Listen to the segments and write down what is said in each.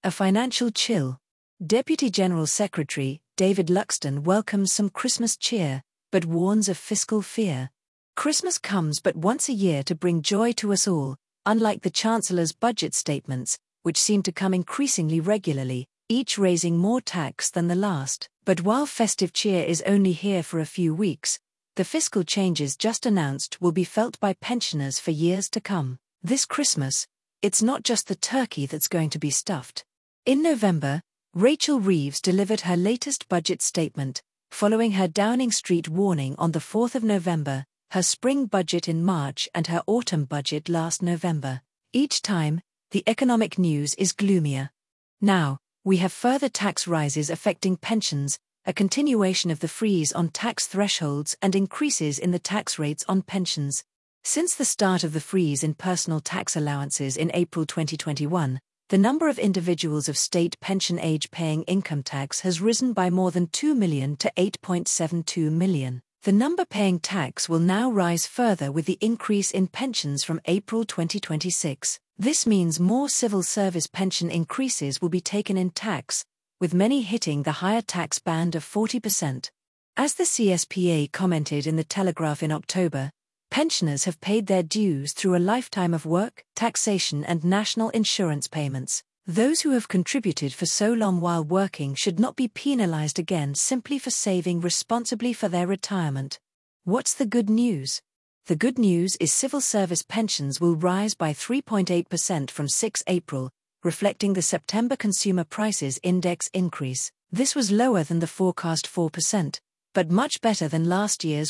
A financial chill. Deputy General Secretary David Luxton welcomes some Christmas cheer, but warns of fiscal fear. Christmas comes but once a year to bring joy to us all, unlike the Chancellor's budget statements, which seem to come increasingly regularly, each raising more tax than the last. But while festive cheer is only here for a few weeks, the fiscal changes just announced will be felt by pensioners for years to come. This Christmas, it's not just the turkey that's going to be stuffed. In November, Rachel Reeves delivered her latest budget statement, following her Downing Street warning on the 4th of November, her spring budget in March and her autumn budget last November. Each time, the economic news is gloomier. Now, we have further tax rises affecting pensions, a continuation of the freeze on tax thresholds and increases in the tax rates on pensions. Since the start of the freeze in personal tax allowances in April 2021, the number of individuals of state pension age paying income tax has risen by more than 2 million to 8.72 million. The number paying tax will now rise further with the increase in pensions from April 2026. This means more civil service pension increases will be taken in tax, with many hitting the higher tax band of 40%. As the CSPA commented in The Telegraph in October, pensioners have paid their dues through a lifetime of work, taxation and national insurance payments. Those who have contributed for so long while working should not be penalized again simply for saving responsibly for their retirement. What's the good news? The good news is civil service pensions will rise by 3.8% from 6 April, reflecting the September Consumer Prices Index increase. This was lower than the forecast 4%, but much better than last year's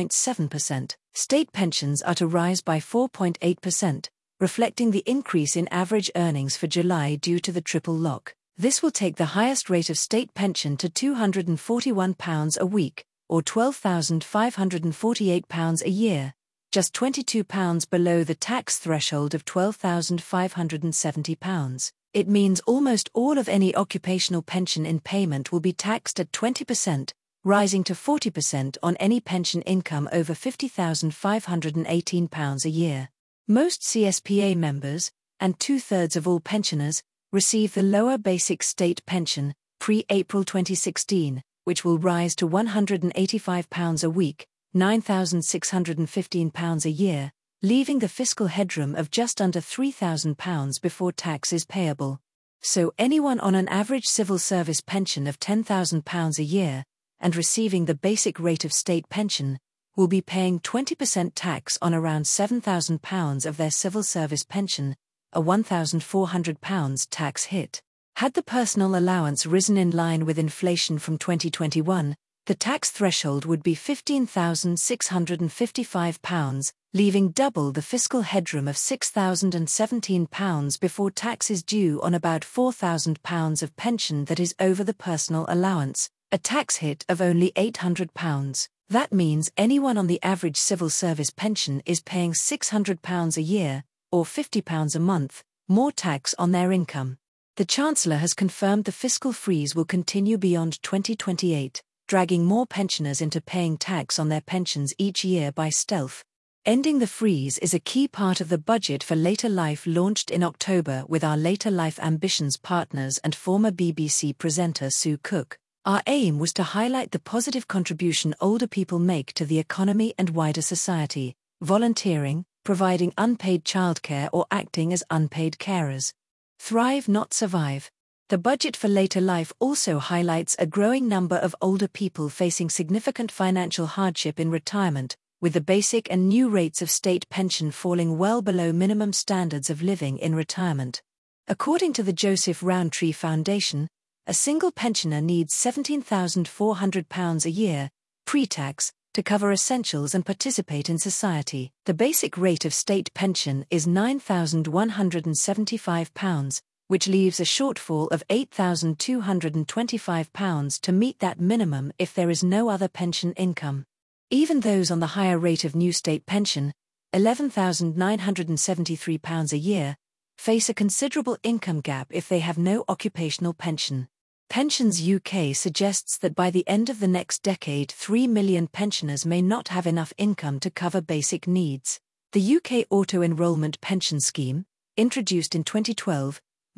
1.7%. State pensions are to rise by 4.8%, reflecting the increase in average earnings for July due to the triple lock. This will take the highest rate of state pension to £241 a week, or £12,548 a year, just £22 below the tax threshold of £12,570. It means almost all of any occupational pension in payment will be taxed at 20%, rising to 40% on any pension income over £50,518 a year. Most CSPA members, and 2/3 of all pensioners, receive the lower basic state pension, pre-April 2016, which will rise to £185 a week, £9,615 a year, leaving the fiscal headroom of just under £3,000 before tax is payable. So anyone on an average civil service pension of £10,000 a year, and receiving the basic rate of state pension, will be paying 20% tax on around £7,000 of their civil service pension, a £1,400 tax hit. Had the personal allowance risen in line with inflation from 2021, the tax threshold would be £15,655, leaving double the fiscal headroom of £6,017 before tax is due on about £4,000 of pension that is over the personal allowance, a tax hit of only £800. That means anyone on the average civil service pension is paying £600 a year, or £50 a month, more tax on their income. The Chancellor has confirmed the fiscal freeze will continue beyond 2028, dragging more pensioners into paying tax on their pensions each year by stealth. Ending the freeze is a key part of the budget for Later Life launched in October with our Later Life Ambitions partners and former BBC presenter Sue Cook. Our aim was to highlight the positive contribution older people make to the economy and wider society, volunteering, providing unpaid childcare or acting as unpaid carers. Thrive, not survive. The budget for Later Life also highlights a growing number of older people facing significant financial hardship in retirement, with the basic and new rates of state pension falling well below minimum standards of living in retirement. According to the Joseph Rowntree Foundation, a single pensioner needs £17,400 a year, pre-tax, to cover essentials and participate in society. The basic rate of state pension is £9,175, which leaves a shortfall of £8,225 to meet that minimum if there is no other pension income. Even those on the higher rate of new state pension, £11,973 a year, face a considerable income gap if they have no occupational pension. Pensions UK suggests that by the end of the next decade 3 million pensioners may not have enough income to cover basic needs. The UK Auto-Enrolment Pension Scheme, introduced in 2012,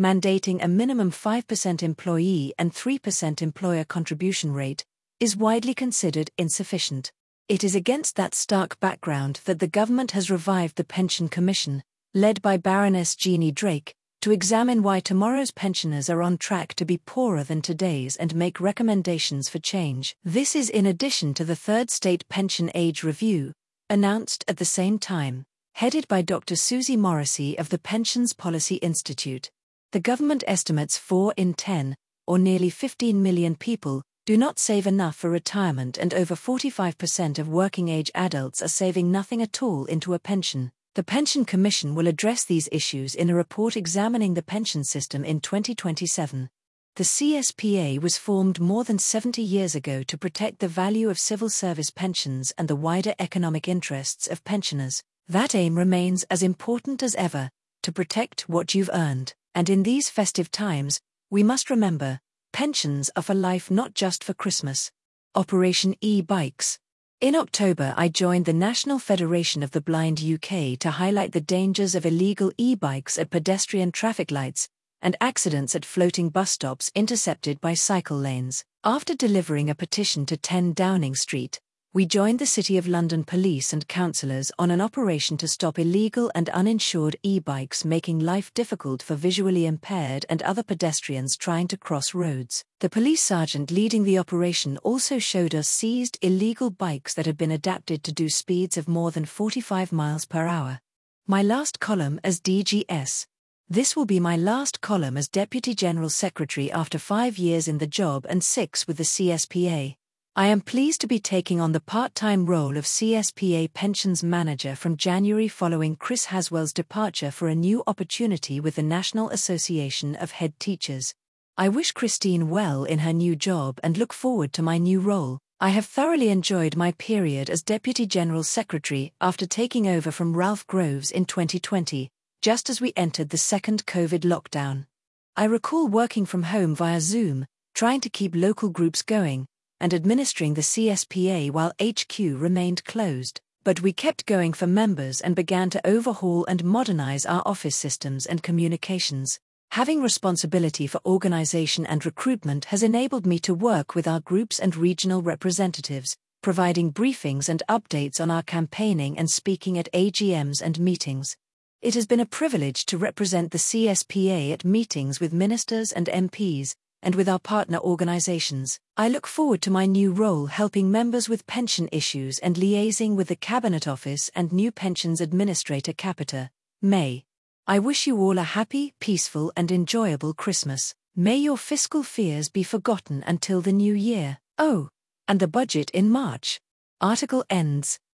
mandating a minimum 5% employee and 3% employer contribution rate, is widely considered insufficient. It is against that stark background that the government has revived the Pension Commission, led by Baroness Jeannie Drake, to examine why tomorrow's pensioners are on track to be poorer than today's and make recommendations for change. This is in addition to the third state pension age review, announced at the same time, headed by Dr. Susie Morrissey of the Pensions Policy Institute. The government estimates 4 in 10, or nearly 15 million people, do not save enough for retirement, and over 45% of working-age adults are saving nothing at all into a pension. The Pension Commission will address these issues in a report examining the pension system in 2027. The CSPA was formed more than 70 years ago to protect the value of civil service pensions and the wider economic interests of pensioners. That aim remains as important as ever, to protect what you've earned. And in these festive times, we must remember, pensions are for life, not just for Christmas. Operation E-Bikes. In October, I joined the National Federation of the Blind UK to highlight the dangers of illegal e-bikes at pedestrian traffic lights and accidents at floating bus stops intercepted by cycle lanes. After delivering a petition to 10 Downing Street, we joined the City of London police and councillors on an operation to stop illegal and uninsured e-bikes, making life difficult for visually impaired and other pedestrians trying to cross roads. The police sergeant leading the operation also showed us seized illegal bikes that had been adapted to do speeds of more than 45 miles per hour. My last column as DGS. This will be my last column as Deputy General Secretary after 5 years in the job and 6 with the CSPA. I am pleased to be taking on the part-time role of CSPA Pensions Manager from January following Chris Haswell's departure for a new opportunity with the National Association of Head Teachers. I wish Christine well in her new job and look forward to my new role. I have thoroughly enjoyed my period as Deputy General Secretary after taking over from Ralph Groves in 2020, just as we entered the second COVID lockdown. I recall working from home via Zoom, trying to keep local groups going, and administering the CSPA while HQ remained closed. But we kept going for members and began to overhaul and modernize our office systems and communications. Having responsibility for organization and recruitment has enabled me to work with our groups and regional representatives, providing briefings and updates on our campaigning and speaking at AGMs and meetings. It has been a privilege to represent the CSPA at meetings with ministers and MPs, and with our partner organizations. I look forward to my new role helping members with pension issues and liaising with the Cabinet Office and new Pensions Administrator Capita, May. I wish you all a happy, peaceful and enjoyable Christmas. May your fiscal fears be forgotten until the new year. Oh, and the budget in March. Article ends.